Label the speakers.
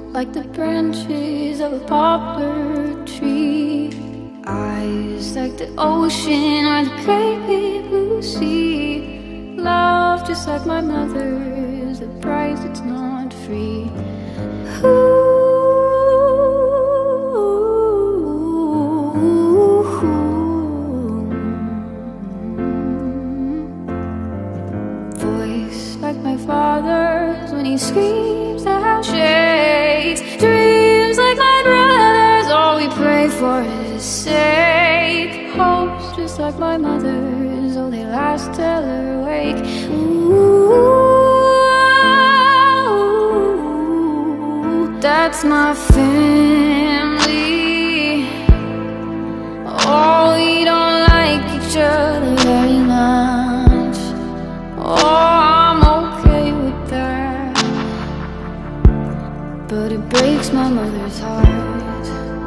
Speaker 1: like the branches of a poplar tree. Eyes like the ocean or the great big blue sea. Love just like my mother's, the price it's not free. Voice like my father's when he screams, the house shakes. Dreams like my brother's, all we pray for his sake. Hopes just like my mother's, oh they last till her wake. Ooh, that's my family. Oh, we don't like each other very much. Oh, I'm okay with that, but it breaks my mother's heart.